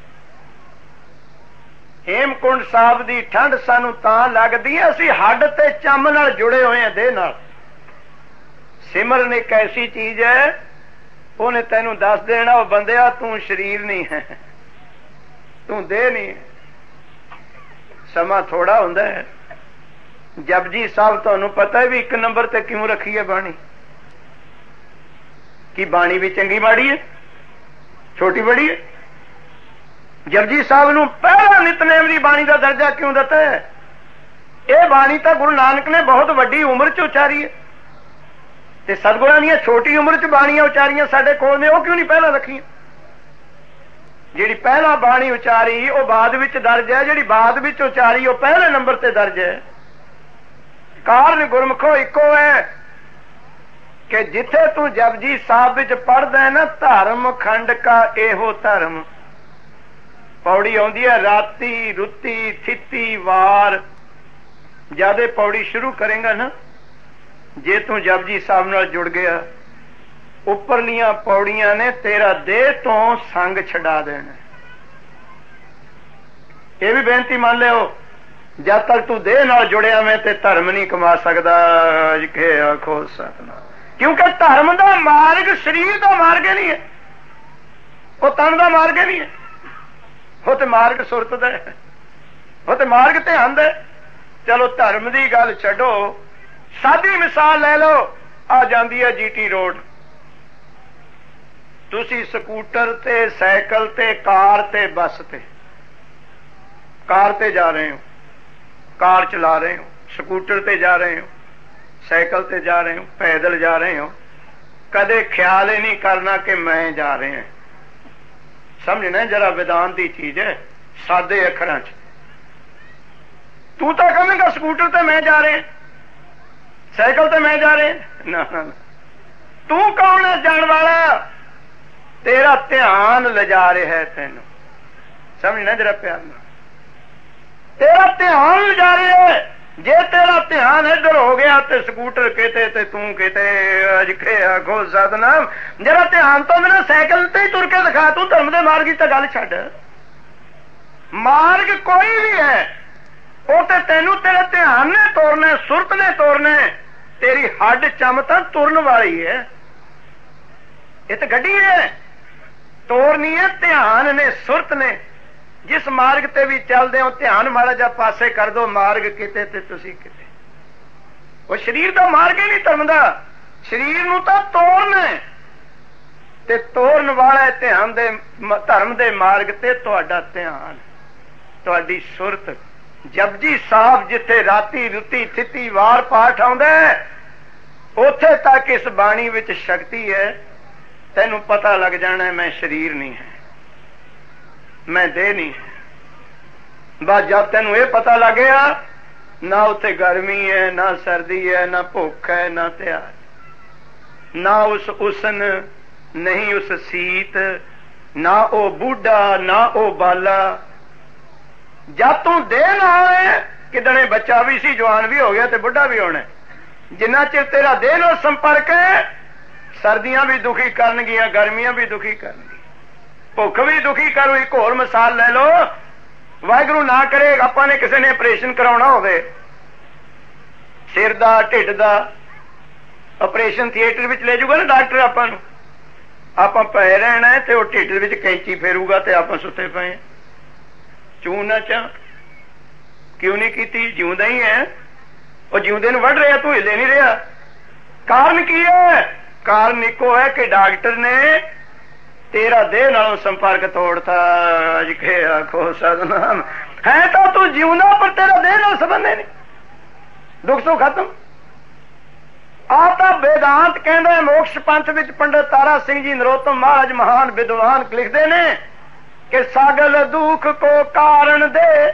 ਹੇਮਕੁੰਡ ਸਾਹਿਬ ਦੀ ਠੰਡ ਸਾਨੂੰ ਤਾਂ ਲੱਗਦੀ ਹੈ ਅਸੀਂ ਹੱਡ ਤੇ ਚੰਮ ਨਾਲ ਜੁੜੇ ਹੋਏ ਹਾਂ, ਦੇਹ ਨਾਲ। ਸਿਮਰਨ ਇੱਕ ਐਸੀ ਚੀਜ਼ ਹੈ, ਉਹਨੇ ਤੈਨੂੰ ਦੱਸ ਦੇਣਾ ਉਹ ਬੰਦਿਆ ਤੂੰ ਸਰੀਰ ਨਹੀਂ ਹੈ, ਤੂੰ ਦੇਹ ਨਹੀਂ ਹੈ। ਸਮਾਂ ਥੋੜਾ ਹੁੰਦਾ ਹੈ। ਜਪਜੀ ਸਾਹਿਬ ਤੁਹਾਨੂੰ ਪਤਾ ਹੈ ਵੀ ਇੱਕ ਨੰਬਰ ਤੇ ਕਿਉਂ ਰੱਖੀ ਹੈ ਬਾਣੀ? ਕੀ ਬਾਣੀ ਵੀ ਚੰਗੀ ਮਾੜੀ ਹੈ, ਛੋਟੀ ਬੜੀ ਹੈ? ਜਪਜੀ ਸਾਹਿਬ ਨੂੰ ਪਹਿਲਾ ਨਿਤਨੇਮ ਦੀ ਬਾਣੀ ਦਾ ਦਰਜਾ ਕਿਉਂ ਦਿੱਤਾ ਹੈ? ਇਹ ਬਾਣੀ ਤਾਂ ਗੁਰੂ ਨਾਨਕ ਨੇ ਬਹੁਤ ਵੱਡੀ ਉਮਰ ਚ ਉਚਾਰੀ ਹੈ, ਤੇ ਸਤਿਗੁਰਾਂ ਦੀਆਂ ਛੋਟੀ ਉਮਰ ਚ ਬਾਣੀਆਂ ਉਚਾਰੀਆਂ ਸਾਡੇ ਕੋਲ ਨੇ, ਉਹ ਕਿਉਂ ਨਹੀਂ ਪਹਿਲਾਂ ਰੱਖੀਆਂ? ਜਿਹੜੀ ਪਹਿਲਾਂ ਬਾਣੀ ਉਚਾਰੀ ਉਹ ਬਾਅਦ ਵਿੱਚ ਦਰਜ ਹੈ, ਜਿਹੜੀ ਬਾਅਦ ਵਿੱਚ ਉਚਾਰੀ ਉਹ ਪਹਿਲੇ ਨੰਬਰ ਤੇ ਦਰਜ ਹੈ। ਕਾਰਨ ਗੁਰਮੁਖੋ ਇੱਕੋ ਹੈ ਕਿ ਜਿੱਥੇ ਤੂੰ ਜਪਜੀ ਸਾਹਿਬ ਵਿੱਚ ਪੜ੍ਹਦਾ ਹੈ ਨਾ, ਧਰਮ ਖੰਡ ਕਾ ਇਹੋ ਧਰਮ, ਪੌੜੀ ਆਉਂਦੀ ਹੈ ਰਾਤੀ ਰੁੱਤੀ ਥਿੱਤੀ ਵਾਰ। ਜਦ ਪੌੜੀ ਸ਼ੁਰੂ ਕਰੇਗਾ ਨਾ, ਜੇ ਤੂੰ ਜਪਜੀ ਸਾਹਿਬ ਨਾਲ ਜੁੜ ਗਿਆ, ਉੱਪਰਲੀਆਂ ਪੌੜੀਆਂ ਨੇ ਤੇਰਾ ਦੇਹ ਤੋਂ ਸੰਗ ਛਡਾ ਦੇਣਾ। ਇਹ ਵੀ ਬੇਨਤੀ ਮੰਨ ਲਿਓ, ਜਦ ਤੱਕ ਤੂੰ ਦੇਹ ਨਾਲ ਜੁੜਿਆ ਮੈਂ ਤੇ ਧਰਮ ਨਹੀਂ ਕਮਾ ਸਕਦਾ। ਜਿੱਥੇ ਆਖੋ ਸਤਨਾਮ, ਕਿਉਂਕਿ ਧਰਮ ਦਾ ਮਾਰਗ ਸਰੀਰ ਦਾ ਮਾਰਗ ਨਹੀਂ ਹੈ, ਉਹ ਤਨ ਦਾ ਮਾਰਗ ਨਹੀਂ ਹੈ, ਉਹ ਤੇ ਮਾਰਗ ਸੁਰਤ ਦਾ ਹੈ, ਉਹ ਤੇ ਮਾਰਗ ਧਿਆਨ ਦਾ। ਚਲੋ ਧਰਮ ਦੀ ਗੱਲ ਛੱਡੋ, ਸਾਦੀ ਮਿਸਾਲ ਲੈ ਲਓ, ਆ ਜਾਂਦੀ ਹੈ ਜੀਟੀ ਰੋਡ। ਤੁਸੀਂ ਸਕੂਟਰ ਤੇ, ਸਾਈਕਲ ਤੇ, ਕਾਰ ਤੇ, ਬੱਸ ਤੇ, ਕਾਰ ਤੇ ਜਾ ਰਹੇ ਹੋ, ਕਾਰ ਚਲਾ ਰਹੇ ਹੋ, ਸਕੂਟਰ ਤੇ ਜਾ ਰਹੇ ਹੋ, ਸਾਈਕਲ ਤੇ ਜਾ ਰਹੇ ਹੋ, ਪੈਦਲ ਜਾ ਰਹੇ ਹੋ, ਕਦੇ ਖਿਆਲ ਹੀ ਨਹੀਂ ਕਰਨਾ ਕਿ ਮੈਂ ਜਾ ਰਹੇ ਹਾਂ। ਸਮਝਣਾ ਜਰਾ ਵਿਧਾਨ ਦੀ ਚੀਜ਼ ਹੈ, ਸਾਦੇ ਅੱਖਰਾਂ ਚ। ਤੂੰ ਤਾਂ ਕਹੇਂਗਾ ਸਕੂਟਰ ਤੇ ਮੈਂ ਜਾ ਰਿਹਾ, ਸਾਈਕਲ ਤੇ ਮੈਂ ਜਾ ਰਿਹਾ, ਨਾ ਨਾ, ਤੂੰ ਕੌਣ ਹੈ ਜਾਣ ਵਾਲਾ? ਤੇਰਾ ਧਿਆਨ ਲਿਜਾ ਰਿਹਾ ਹੈ ਤੈਨੂੰ। ਸਮਝਣਾ ਜਰਾ ਪਿਆਰ ਨਾਲ, ਤੇਰਾ ਧਿਆਨ ਲਿਜਾ ਰਿਹਾ ਹੈ। ਜੇ ਤੇਰਾ ਧਿਆਨ ਇੱਧਰ ਹੋ ਗਿਆ ਤੇ ਸਕੂਟਰ ਕਿਤੇ ਤੇ ਤੂੰ ਕਿਤੇ। ਅਜੇ ਆਖੋ ਸਤਨਾਮ, ਜਿਹੜਾ ਧਿਆਨ ਤੋਂ ਮੇਰਾ ਸਾਈਕਲ ਤੇ ਹੀ ਤੁਰ ਕੇ ਦਿਖਾ। ਤੂੰ ਧਰਮ ਦੇ ਮਾਰਗ ਦੀ ਤਾਂ ਗੱਲ ਛੱਡ, ਮਾਰਗ ਕੋਈ ਵੀ ਹੈ ਉਹ ਤੇ ਤੈਨੂੰ ਤੇਰੇ ਧਿਆਨ ਨੇ ਤੋਰਨਾ, ਸੁਰਤ ਨੇ ਤੋਰਨਾ। ਤੇਰੀ ਹੱਡ ਚੰਮ ਤਾਂ ਤੁਰਨ ਵਾਲੀ ਹੈ, ਇਹ ਤਾਂ ਗੱਡੀ ਹੈ, ਤੋਰਨੀ ਹੈ ਧਿਆਨ ਨੇ, ਸੁਰਤ ਨੇ। ਜਿਸ ਮਾਰਗ ਤੇ ਵੀ ਚੱਲਦੇ ਹੋ ਧਿਆਨ ਮਾੜਾ ਜਿਹਾ ਪਾਸੇ ਕਰ ਦੋ, ਮਾਰਗ ਕਿਤੇ ਤੇ ਤੁਸੀਂ ਕਿਤੇ। ਉਹ ਸਰੀਰ ਦਾ ਮਾਰਗ ਹੀ ਨਹੀਂ ਧਰਮ ਦਾ, ਸਰੀਰ ਨੂੰ ਤਾਂ ਤੋੜਨਾ ਤੇ ਤੋੜਨ ਵਾਲਾ ਧਿਆਨ ਦੇ, ਧਰਮ ਦੇ ਮਾਰਗ ਤੇ ਤੁਹਾਡਾ ਧਿਆਨ, ਤੁਹਾਡੀ ਸੁਰਤ, जपजी साहब जिथे राती रुती थिती वार पाठ आउंदा उथे तक इस बाणी विच शक्ति है। तैनू पता लग जाना है मैं शरीर नहीं है, मैं देह नहीं है। बस जब तैनू ये पता लग गया, ना उथे गर्मी है, ना सर्दी है, ना भुख है, ना त्यार, ना उस उसन, नहीं उस सीत, ना ओ बूढ़ा, ना ओ बाला। जब तू देह ना होए, किदने बच्चा भी सी, जवान भी हो गया ते बुढ़ा भी होना। जिन्ना चिर तेरा देह नाल संपर्क है, सर्दियां भी दुखी करनगियां, गर्मियां भी दुखी करनगियां, भुख भी दुखी करू। एक होर मिसाल ले लो, वाहिगुरू ना करे आपां ने किसी ने ऑपरेशन कराउणा होवे, सिर दा ढिड दा, ऑपरेशन थिएटर विच ले जाऊगा ना डॉक्टर आपां नूं, आपां पए रहना है ते ओह ढिड विच कैंची फेरूगा ते आपां सुते पए। चूं ना चा क्यों नहीं कीती? जिउंदा ही है, और जिउंदे नूं वढ रहा, तू हिले नहीं रहा। कारण की है? कारण इको है कि डॉक्टर ने तेरा देह नालों संपर्क तोड़ता। अज के आखो सतनाम, है तो तू जिउंदा पर तेरा देह नाल संबंध नहीं, दुख तो खत्म। आता वेदांत कहंदा मोक्ष पंथ विच पंडित तारा सिंह जी नरोत्तम महाराज महान विद्वान लिखते ने कि सगल दुख को कारण दे,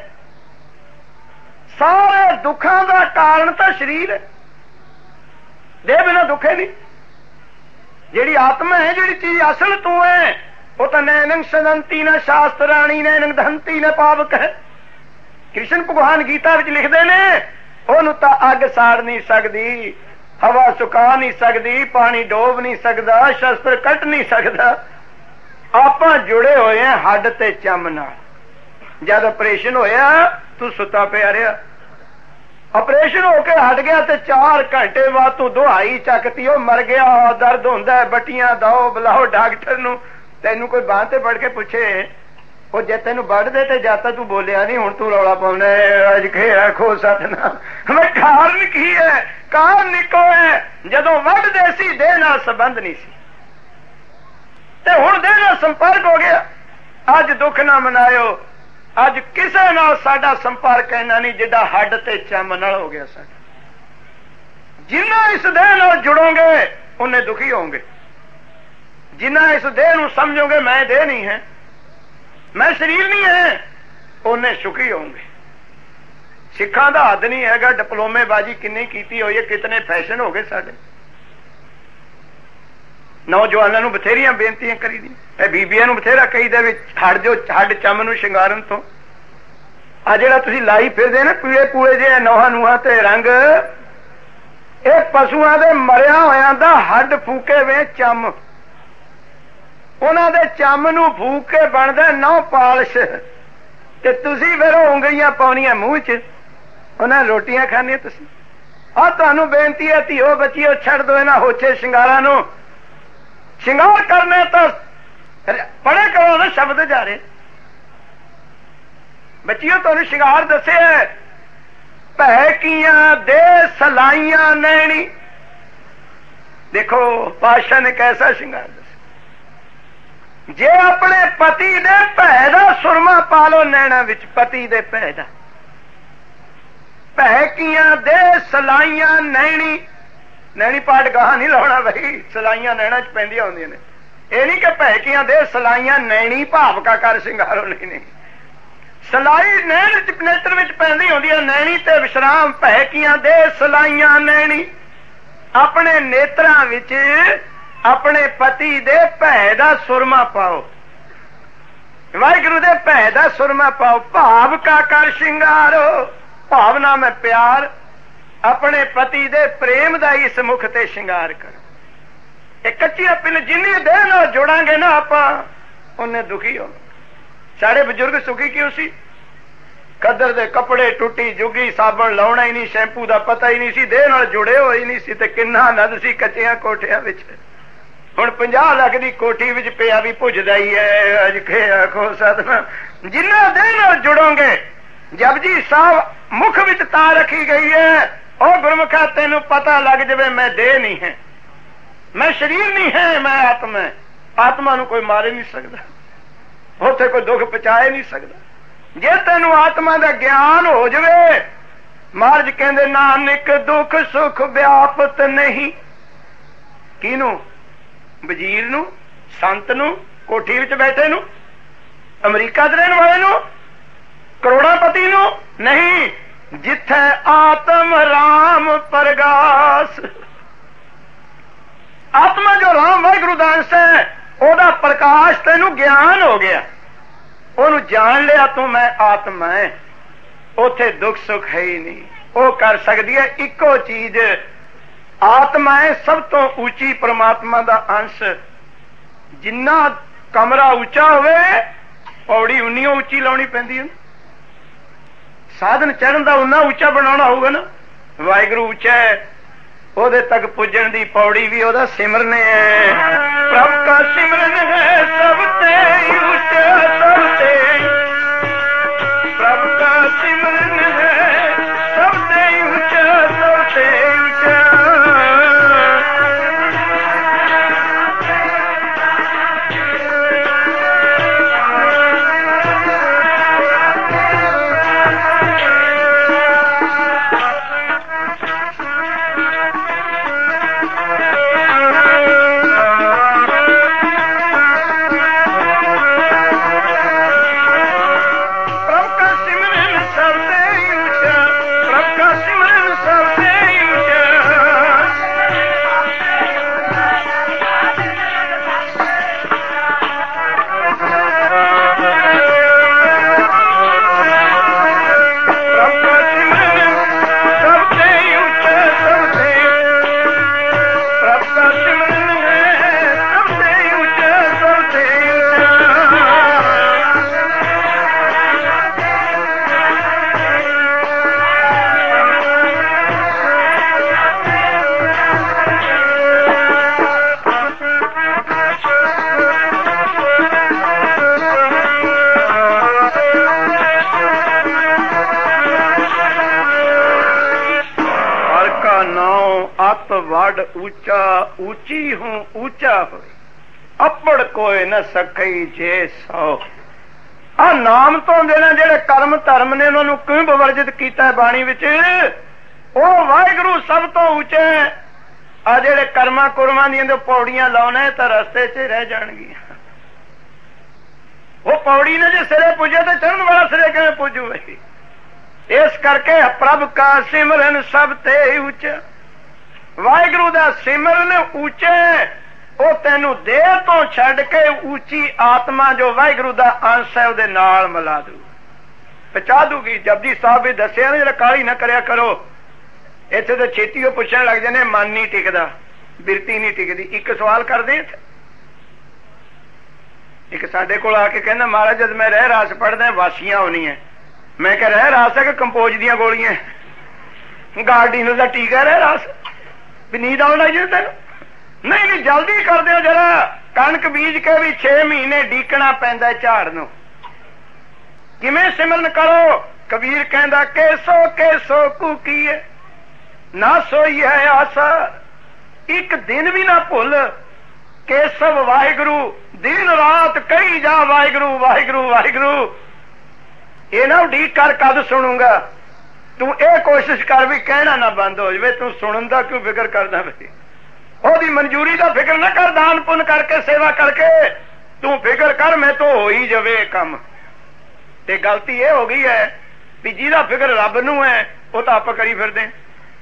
सारे दुखों का कारण तो शरीर है, देह बिना दुख है नहीं। जेड़ी आत्मा है, जेड़ी चीज असल तू है, वो तो नैनंग सदंती न शास्त्राणी नैनंग दहंती न पावक है। कृष्ण भगवान गीता विच लिखते ने, ओनू तां अग साड़ नहीं सकती, हवा सुका नहीं सकती, पानी डोब नहीं सकता, शस्त्र कट नहीं सकता। आपां जुड़े होए हैं हड्ड ते चम नाल। जद ऑपरेशन होया तू सुता पिया रहा, ऑपरेशन होके हट गया ते चार घंटे बाद तू दुहाई चकती, ओ मर गया, दर्द होंदा है, बटियां दो, बुलाओ डॉक्टर नूं। तैनू कोई बांह ते पड़ के पूछे, ओ जे तैनू वढ़ दे ते जाता तू बोलिया नहीं, हुण तू रौला पाउंदा है। अज के आखो सतनाम, मैं कारण की है? कारण इको है, जदों वढ़दे सी देह नाल संबंध नहीं सी, ते हुण देह नाल संपर्क हो गया। अज दुख ना मनायो, अज किसे नाल साडा संपर्क इन्ना नहीं जिद्दां हड्ड ते चम नाल हो गया साडा। जिन्ना इस देह नाल जुड़ोगे उन्ने दुखी होंगे, जिन्ना इस देह नूं समझोगे मैं देह नहीं है, मैं शरीर नहीं है, उन्ने सुखी होंगे। सिखां दा हद नहीं हैगा, डिप्लोमेबाजी किन्नी कीती होई है, कितने फैशन हो गए साडे। नौजवानों नूं बथेरियां बेनतियां करी दी, बीबियां नूं बथेरा कहीदा भी हट जो हड चम नूं शिंगारन तो। आ जिहड़ा तुसीं लाई फिरदे ना पीले पूले जे नौहां नूहां ते रंग, ये पशुआं दे मरिया होयां दा हड फूके वे चम, उन्हां दे चम नूं फूक के बनदा नौ पालिश, ते तुसीं फिर उंगलियां पाउणियां मूंह च, उन्हां रोटियां खाणियां तुसीं। आ तुहानूं बेनती है धीओ बच्चिओ, छड्ड दो इन्हां होछे शिंगारां नूं। शिंगार करने तो पढ़े करो ना शब्द जा रहे। बच्चियों तुहानूं शिंगार दसे भैकियां दे सलाइयां नैणी। देखो पातशाह ने कैसा शिंगार दसा, जे अपने पति दे भै दा सुरमा पा लो नैणा विच, पति दे भै दा। भैकियां दे सलाइयां नैणी, नैनी पाठ गाह नहीं लाउणा भाई, सलाइयां नैणा च पैंदियां होंदियां ने। ये नहीं कि भैकियां दे सलाइयां नैणी भाव का कर शिंगारो, नहीं नहीं, सलाई नैण च नेत्र विच पैंदी होंदी है, नैणी ते विश्राम। भैकियां दे सलाइयां नैणी, अपने नेत्रां विच अपने पति दे भै दा सुरमा पाओ, वाहिगुरू दे भै दा सुरमा पाओ। भाव का कर शिंगारो, भावना में प्यार, अपने पति दे प्रेम दा इस मुख ते शिंगार करो। एक कच्चिया पिन जिन्नी देह नाल जुड़ांगे ना आपां, उन्ने दुखी हो। साढ़े बजुर्ग सुखी क्यों सी? कदर दे कपड़े, टुटी जुगी, साबण लाउणा ही नहीं, शैंपू दा पता ही नहीं सी, देह नाल जुड़े होए नहीं सी, ते किन्ना नद सी कच्चियां कोठियां विच। हुण पचास लाख दी कोठी विच पिया भी भुजदा ही है। अज के आखो सतनाम, जिन्ना देह नाल जुड़ोगे, जपजी साहब मुख विच तां रखी गई है, ओ गुरमुखा तेनू पता लग जाए मैं देह नहीं है, मैं शरीर नहीं है, मैं आत्मा है। आत्मा नू कोई मारे नहीं सकता, उत्थे कोई दुख पहुंचाए नहीं सकता। जे तेनू आत्मा का ज्ञान हो जाए, महाराज कहते नानक दुख सुख व्यापत नहीं। किनू? वजीर नू, संत नू, कोठी विच बैठे नू, अमरीका च रहने वाले नू, करोड़ापति नू नहीं। जिथे आत्म राम प्रगास, आत्मा जो राम वाहिगुरु दा अंश है, ओदा प्रकाश तेनू ज्ञान हो गया, ओनू जान लिया तू मैं आत्मा है, उथे दुख सुख है ही नहीं। वो कर सकती है इको चीज, आत्मा है सब तो ऊंची परमात्मा दा अंश। जिन्ना कमरा ऊंचा होवे पौड़ी उन्नी उच्ची लाउणी पैंदी है। साधन चढ़न का उन्ना उच्चा बनाना होगा ना। वाहिगुरु उच्चा है, ओदे तक पुजन दी पौड़ी भी ओदा सिमरन है। प्रभ का सिमरन है सबते ऊंचा, सबते प्रभ का सिमरन है सबते ऊंचा, सबते ऊंचा। ऊंचा ऊंची हूं ऊंचा हो अपड़ कोई न सकई जे सौ। आ नाम तो देना जेड़े कर्म धर्म ने उन्होंने क्यों बवर्जित किया बाणी विच, ओ वाहिगुरु सब तो ऊंचे। आ जेड़े कर्मा कुरमा दी पौड़ियां लाने तो रस्ते च रह जाएंगियां। वो पौड़ी ने जो सिरे पुजे तो चढ़न वाला सिरे किवें पुजू। इस करके प्रभ का सिमरन सब ते ऊंचा। वाहिगुरु दा सिमरन ऊंचे, वो तेनू देह तो छड़ के ऊंची आत्मा जो वाहिगुरु दा अंश है उहदे नाल मिला दू, पहुंचा दूगी। जपजी साहब भी दसिया ना, जरा काली ना करया करो। इत्थे तो छेती वो पुछण लग जाने मन नहीं टिकदा, बिरती नहीं टिकदी। एक सवाल करदे, एक साडे कोल आके कहंदा महाराज जद मैं रह रास पढ़दा वासियां होनियां। मैं कह रह रास है कि कंपोज दियां गोलियां, गार्डिनो दा टीका रह रास भी नींद आउण लग जाए तेन। नहीं नहीं जल्दी कर दो जरा, कणक बीज के भी छे महीने डीकना पैंदा झाड़ नूं। किवें सिमरन करो? कबीर कहंदा केसो केसो कूकीए ना सोई है आसा। एक दिन भी ना भुल केसव वाहिगुरु, दिन रात कही जा वाहिगुरु वाहिगुरु वाहिगुरु। ये ना उडीक कर कद सुनूंगा। तू ये कोशिश कर भी कहना ना बंद हो जाए। तू सुनन दा क्यों फिक्र करदा? ओदी मंजूरी का फिक्र ना कर, दान पुण्य करके सेवा करके तू फिक्र कर मैं तो हो ही जावे काम। ते गलती ये हो गई है भी जिहदा फिक्र रब नूं है वो तो आप करी फिरदे,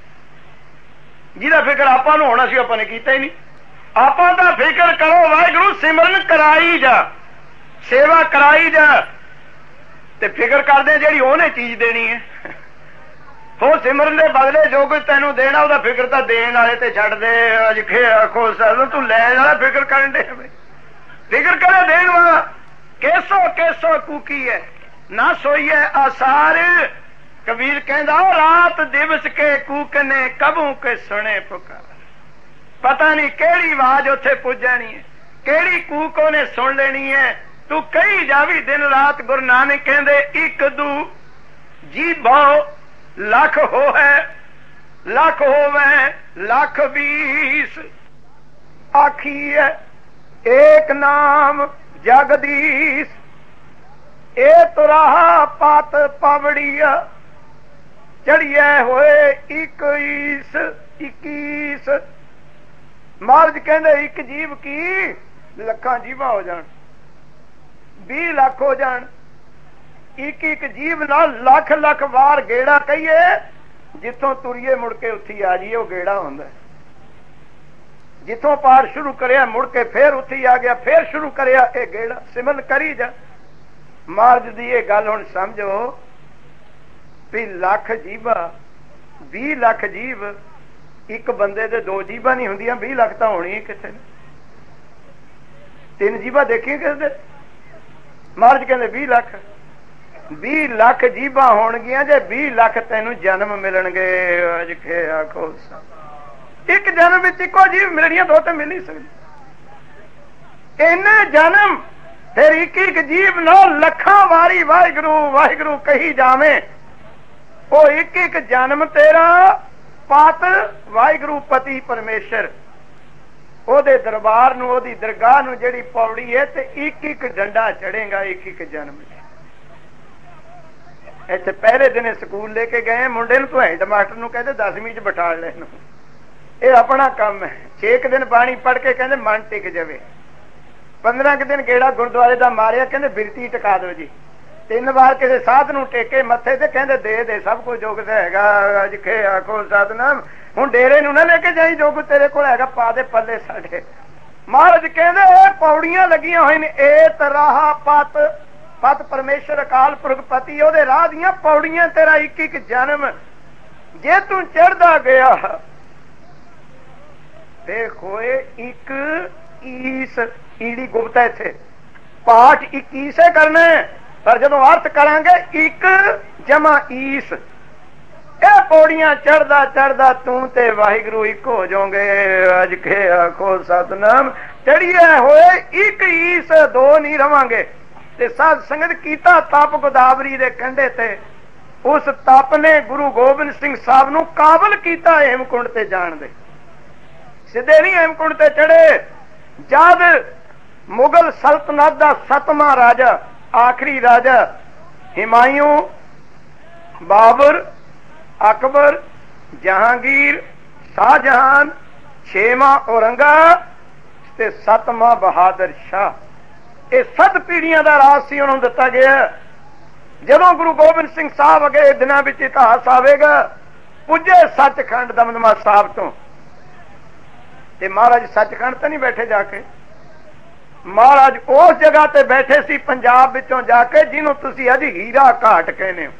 जिहदा फिक्र आपां नूं होना सी आपां ने कीता ही नहीं। आपां दा फिक्र करो वाहिगुरू, सिमरन कराई जा, सेवा कराई जा, ते फिक्र करदे जिहड़ी ओहने चीज देनी है। हो सिमरन दे बदले जो कुछ तेनू देना ਉਹਦਾ फिक्र तो देण वाले ते छड्ड दे। अज खे आखो सर तू लैण वाला फिक्र करन दे, फिक्र करे देण वाला। केसो केसो कूकी है ना सोई है आसार। कबीर कहंदा रात दिवस के कूकने कबू के सुने पुकार। पता नहीं केड़ी आवाज उथे पुज जानी है, केड़ी कूक ने सुन लेनी है। तू कही जावी दिन रात। गुरु नानक कहंदे इक दू जी भाओ लख हो है, लख होवे लख बीस। आखी है एक नाम जगदीश, ए तुराहा पात पावड़िया चढ़िए होए इक्कीस इक्कीस। महाराज कहते एक जीव की लखां जीवा हो जान, भी लख हो जान, एक एक जीव नाल लख लख वार गेड़ा कहिए, जिथों तुरीए मुड़ के उत्थी आ जाइए, वह गेड़ा होंदा है। जिथों पार शुरू करिया मुड़ के फिर उत्थी आ गया, फिर शुरू करिया, ये गेड़ा सिमरन करी जा। महाराज दी ये गल हुण समझो भी लख जीवा भी लख जीव, एक बंदे दे दो जीवा नहीं हुंदियां, भी लख तां होणी किथे। तीन जीवा देखिए किस दे? महाराज कहंदे भी लख भी लख जीवा होणगियां जे भी लख तैनूं जन्म मिलणगे। अज के आखो एक जन्म विच इक्को जीव मिलणियां, दो तो मिल नहीं सकदी। इन्ने जन्म फिर एक एक जीव नो लखां वारी वाहिगुरू वाहिगुरू कही जावे, वो एक एक जन्म तेरा पात वाहिगुरू पति परमेश्वर ओदे दरबार नूं ओदी दरगाह नूं जिहड़ी पौड़ी है ते एक एक डंडा चढ़ेगा एक एक जन्म। इत्थे पहले दिन स्कूल लेके गए मुंडे नूं, तो हैड मास्टर नूं कहते दसवीं च बिठा लेन, ये अपना काम है। छे दिन बाणी पढ़ के कहते मन टिक जावे, पंद्रह के दिन गेड़ा गुरुद्वारे का मारिया, कहते बिरती टिका दो जी। तीन बार किसी साध नूं टेके मथे ते, कहते दे दे सब कुछ जो कुछ हैगा। अज के आखो सतनाम, हुण डेरे नूं ना लेके जाई, जो कुछ तेरे कोल हैगा पा दे पल्ले साडे। महाराज कहते पौड़ियां लगियां होई ने, ए तराहा पत पत परमेश्वर अकाल पुरख पति, ओदे राह दियां पौड़ियां तेरा एक एक जन्म। जे तू चढ़दा गया देखोए एक ईस ईड़ी गुप्त है थे पाठ इक्कीसे करने, पर जदों अर्थ करांगे एक जमा ईस, ए पौड़ियां चढ़दा चढ़दा तू ते वाहिगुरू एक हो जाओगे। अज के आखो सतनाम, चढ़िए होए एक ईस, दो नहीं रवांगे। ते साध संगत कीता तप गोदावरी दे कंढे ते, उस तप ने गुरु गोबिंद सिंह साहब नूं काबल कीता हेमकुंड ते जाण दे। सिद्धे नहीं हेमकुंड ते चढ़े। जद मुगल सल्तनत दा सतवां राजा आखिरी राजा हिमायूं, बाबर, अकबर, जहांगीर, शाहजहान, छेवां औरंगा ते सतवां बहादुर शाह, ये सत पीढ़ियां का राज सी उन्होंने दिता गया। जदों गुरु गोबिंद सिंह साहब अगे दिनों में इतिहास आवेगा, पुजे सचखंड दमदमा साहब तो, ते महाराज सचखंड तो नहीं बैठे जाके, महाराज उस जगह ते बैठे सी पंजाब विचों जाके जिन्हों तुसी अज हीरा घाट कहने हो।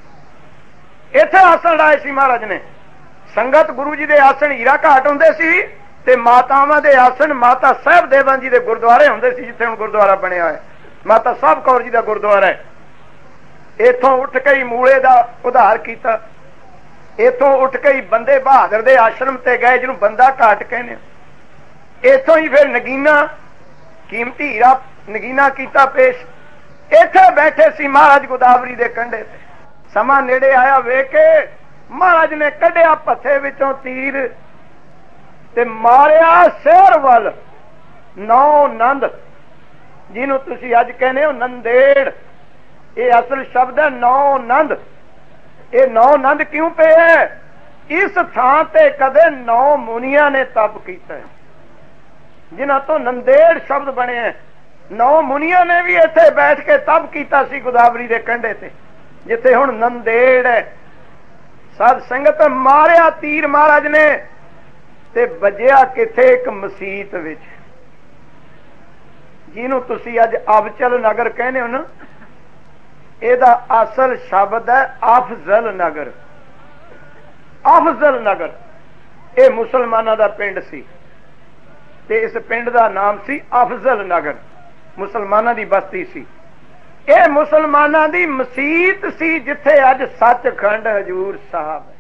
इत्थे आसन लाए सी महाराज ने। संगत गुरु जी दे आसन हीरा घाट हुंदे सी, ते मातावां दे आसन माता साहब देवान जी दे गुरुद्वारे हुंदे सी, जिथे हुण गुरुद्वारा बनिया है माता साहब कौर जी दा गुरुद्वारा है। इथों उठ के ही मूले दा उधार कीता, इथों उठ के ही बंदे बहादुर दे आश्रम ते गए जिन्हों बंदा घाट कहने। इथों ही फिर नगीना कीमती हीरा नगीना कीता पेश। इथे बैठे सी महाराज गोदावरी दे कंढे ते। समा नेड़े आया वेख के महाराज ने कढ़िया पत्थे विचों तीर ते मारिया शहर वल नौ नंद, जिन्हों तुसी अज कहने हो नंदेड़, ये असल शब्द है नौ नंद। ये नौ नंद क्यों पे है? इस थां ते कदे नौ मुनिया ने तप किया है, जिन्हां तो नंदेड़ शब्द बने हैं। नौ मुनिया ने भी इत्थे बैठ के तप किया सी गोदावरी दे कंढे ते, जिथे हुण नंदेड़ है। साध संगत मारिया तीर महाराज ने ते बजिया किथे एक मसीत विच, जिन्हों तुसी अज अबचल नगर कहने हो ना, एदा असल शब्द है अफजल नगर। अफजल नगर ये मुसलमाना दा पिंड सी, ते इस पिंड दा नाम सी अफजल नगर, मुसलमाना दी बस्ती सी। ये मुसलमाना दी मसीत सी, जिथे अज सचखंड हजूर साहब है।